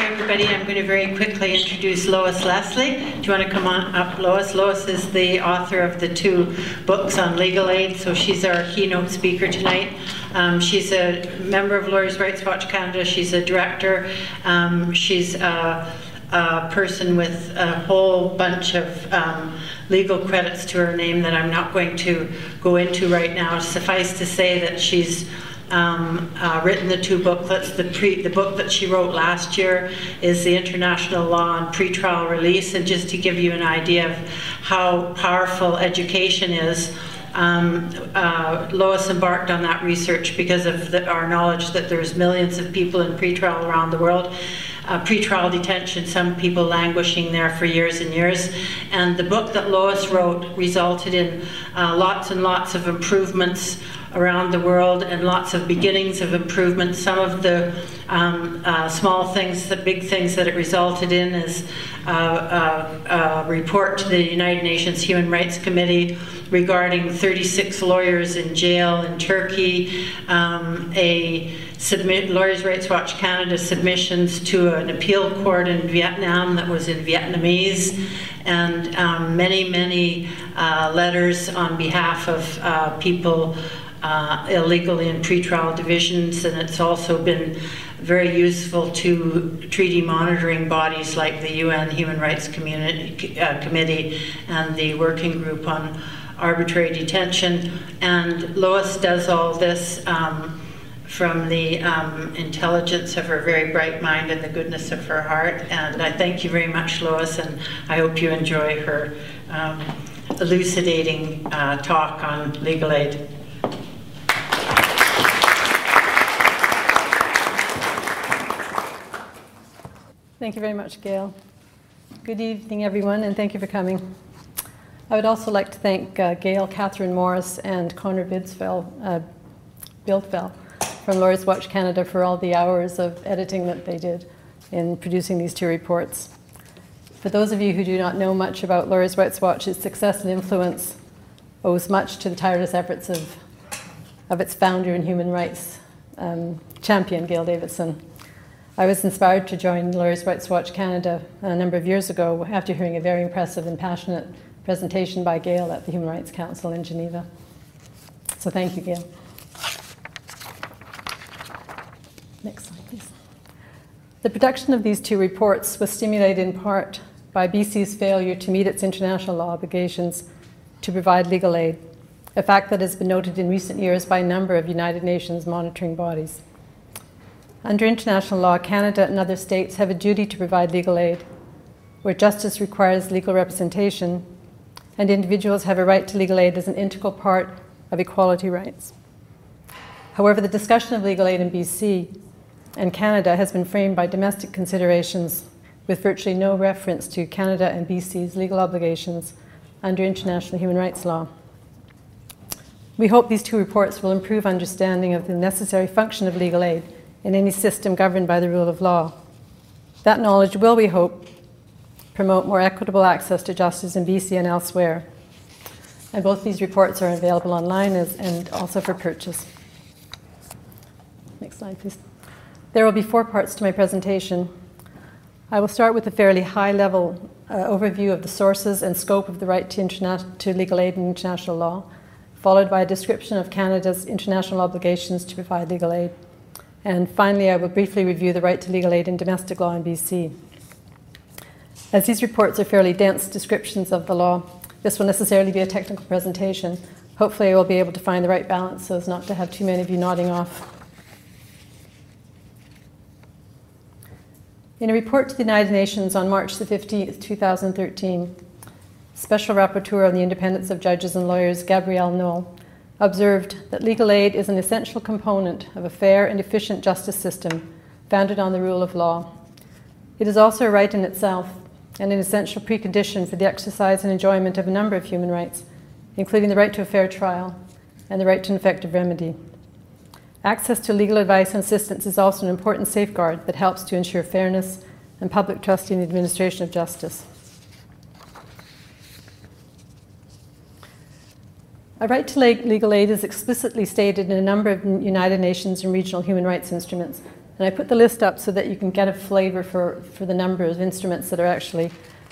everybody. I'm going to very quickly introduce Lois Leslie. Do you want to come on up, Lois? Lois is the author of the 2 books on legal aid, so she's our keynote speaker tonight. She's a member of Lawyers' Rights Watch Canada. She's a director. She's a person with a whole bunch of legal credits to her name that I'm not going to go into right now. Suffice to say that she's written the 2 booklets. The book that she wrote last year is the International Law on Pretrial Release, and just to give you an idea of how powerful education is, Lois embarked on that research because of our knowledge that there's millions of people in pretrial around the world. Pretrial detention, some people languishing there for years and years. And the book that Lois wrote resulted in lots and lots of improvements around the world and lots of beginnings of improvement. Some of the small things, the big things that it resulted in is a report to the United Nations Human Rights Committee regarding 36 lawyers in jail in Turkey, Lawyers' Rights Watch Canada submissions to an appeal court in Vietnam that was in Vietnamese, and many, many letters on behalf of people illegally in pretrial divisions, and it's also been very useful to treaty monitoring bodies like the UN Human Rights Committee and the Working Group on Arbitrary Detention. And Lois does all this from the intelligence of her very bright mind and the goodness of her heart. And I thank you very much, Lois, and I hope you enjoy her elucidating talk on legal aid. Thank you very much, Gail. Good evening, everyone, and thank you for coming. I would also like to thank Gail, Catherine Morris, and Connor Bildfell from Lawyers' Watch Canada for all the hours of editing that they did in producing these 2 reports. For those of you who do not know much about Lawyers' Rights Watch, its success and influence owes much to the tireless efforts of its founder and human rights champion, Gail Davidson. I was inspired to join Lawyers' Rights Watch Canada a number of years ago after hearing a very impressive and passionate presentation by Gail at the Human Rights Council in Geneva. So thank you, Gail. Next slide, please. The production of these 2 reports was stimulated in part by BC's failure to meet its international law obligations to provide legal aid, a fact that has been noted in recent years by a number of United Nations monitoring bodies. Under international law, Canada and other states have a duty to provide legal aid, where justice requires legal representation, and individuals have a right to legal aid as an integral part of equality rights. However, the discussion of legal aid in BC and Canada has been framed by domestic considerations with virtually no reference to Canada and BC's legal obligations under international human rights law. We hope these 2 reports will improve understanding of the necessary function of legal aid in any system governed by the rule of law. That knowledge will, we hope, promote more equitable access to justice in BC and elsewhere. And both these reports are available online and also for purchase. Next slide, please. There will be 4 parts to my presentation. I will start with a fairly high-level overview of the sources and scope of the right to legal aid in international law, followed by a description of Canada's international obligations to provide legal aid. And finally, I will briefly review the right to legal aid in domestic law in BC. As these reports are fairly dense descriptions of the law, this will necessarily be a technical presentation. Hopefully, I will be able to find the right balance so as not to have too many of you nodding off. In a report to the United Nations on March the 15th, 2013, Special Rapporteur on the Independence of Judges and Lawyers, Gabrielle Knoll, observed that legal aid is an essential component of a fair and efficient justice system founded on the rule of law. It is also a right in itself and an essential precondition for the exercise and enjoyment of a number of human rights, including the right to a fair trial and the right to an effective remedy. Access to legal advice and assistance is also an important safeguard that helps to ensure fairness and public trust in the administration of justice. A right to legal aid is explicitly stated in a number of United Nations and regional human rights instruments, And I put the list up so that you can get a flavor for the number of instruments that are actually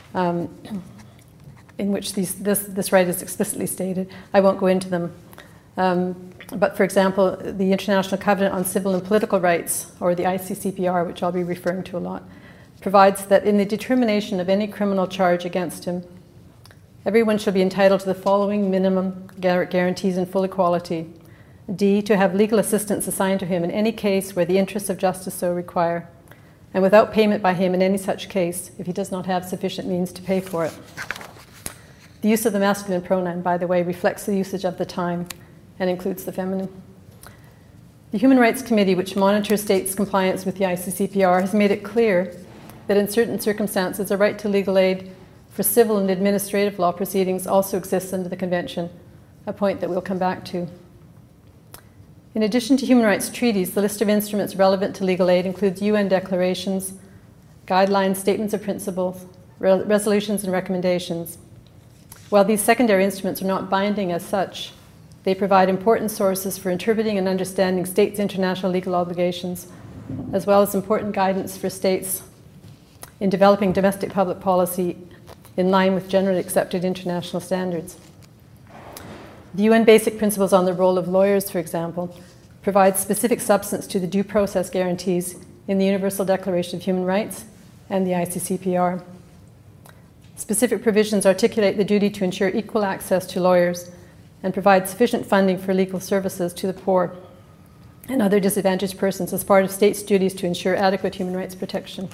in which this right is explicitly stated. I won't go into them. But for example, the International Covenant on Civil and Political Rights, or the ICCPR, which I'll be referring to a lot, provides that in the determination of any criminal charge against him, everyone shall be entitled to the following minimum guarantees in full equality. D, to have legal assistance assigned to him in any case where the interests of justice so require, and without payment by him in any such case if he does not have sufficient means to pay for it. The use of the masculine pronoun, by the way, reflects the usage of the time and includes the feminine. The Human Rights Committee, which monitors states' compliance with the ICCPR, has made it clear that in certain circumstances a right to legal aid for civil and administrative law proceedings also exists under the Convention, a point that we'll come back to. In addition to human rights treaties, the list of instruments relevant to legal aid includes UN declarations, guidelines, statements of principles, resolutions, and recommendations. While these secondary instruments are not binding as such, they provide important sources for interpreting and understanding states' international legal obligations, as well as important guidance for states in developing domestic public policy in line with generally accepted international standards. The UN Basic Principles on the Role of Lawyers, for example, provides specific substance to the due process guarantees in the Universal Declaration of Human Rights and the ICCPR. Specific provisions articulate the duty to ensure equal access to lawyers and provide sufficient funding for legal services to the poor and other disadvantaged persons as part of states' duties to ensure adequate human rights protection.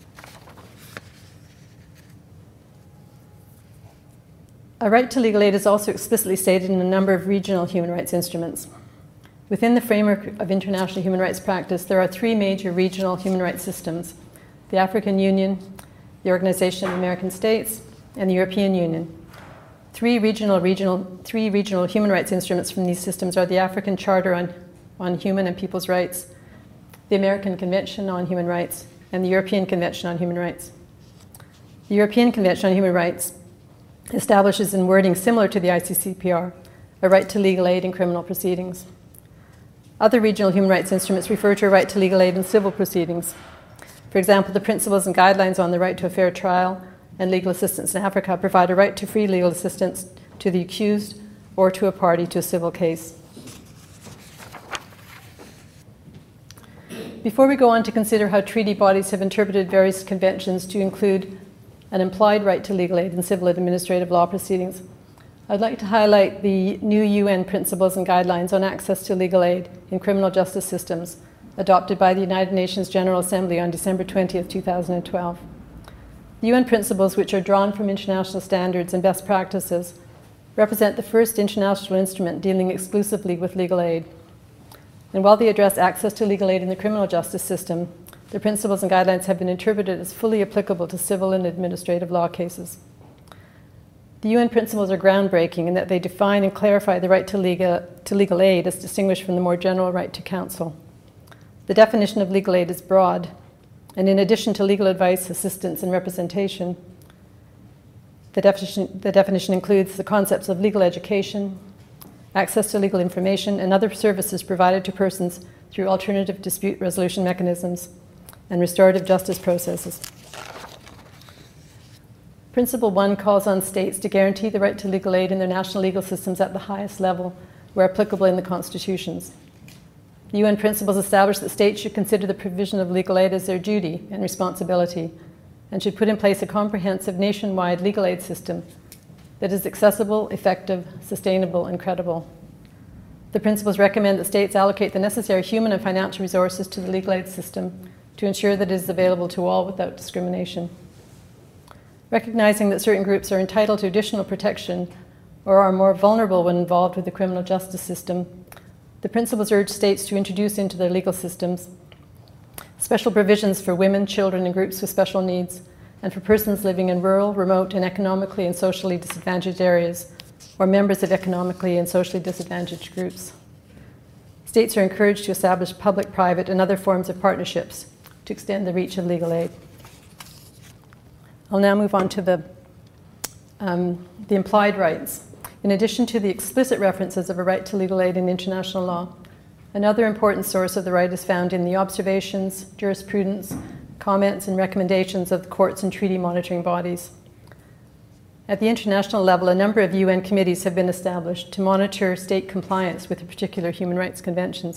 A right to legal aid is also explicitly stated in a number of regional human rights instruments. Within the framework of international human rights practice, there are three major regional human rights systems: the African Union, the Organization of American States, and the European Union. Three regional human rights instruments from these systems are the African Charter on Human and People's Rights, the American Convention on Human Rights, and the European Convention on Human Rights. The European Convention on Human Rights establishes in wording similar to the ICCPR a right to legal aid in criminal proceedings. Other regional human rights instruments refer to a right to legal aid in civil proceedings. For example, the Principles and Guidelines on the Right to a Fair Trial and Legal Assistance in Africa provide a right to free legal assistance to the accused or to a party to a civil case. Before we go on to consider how treaty bodies have interpreted various conventions to include an implied right to legal aid in civil administrative law proceedings, I'd like to highlight the new UN Principles and Guidelines on Access to Legal Aid in Criminal Justice Systems, adopted by the United Nations General Assembly on December 20th, 2012. The UN principles, which are drawn from international standards and best practices, represent the first international instrument dealing exclusively with legal aid. And while they address access to legal aid in the criminal justice system, the principles and guidelines have been interpreted as fully applicable to civil and administrative law cases. The UN principles are groundbreaking in that they define and clarify the right to legal aid as distinguished from the more general right to counsel. The definition of legal aid is broad, and in addition to legal advice, assistance, and representation, the definition includes the concepts of legal education, access to legal information, and other services provided to persons through alternative dispute resolution mechanisms and restorative justice processes. Principle 1 calls on states to guarantee the right to legal aid in their national legal systems at the highest level, where applicable in the constitutions. The UN principles establish that states should consider the provision of legal aid as their duty and responsibility, and should put in place a comprehensive nationwide legal aid system that is accessible, effective, sustainable, and credible. The principles recommend that states allocate the necessary human and financial resources to the legal aid system to ensure that it is available to all without discrimination. Recognizing that certain groups are entitled to additional protection or are more vulnerable when involved with the criminal justice system, the principles urge states to introduce into their legal systems special provisions for women, children, and groups with special needs, and for persons living in rural, remote, and economically and socially disadvantaged areas, or members of economically and socially disadvantaged groups. States are encouraged to establish public, private, and other forms of partnerships to extend the reach of legal aid. I'll now move on to the implied rights. In addition to the explicit references of a right to legal aid in international law, Another important source of the right is found in the observations, jurisprudence, comments, and recommendations of the courts and treaty monitoring bodies. At the international level, a number of UN committees have been established to monitor state compliance with the particular human rights conventions.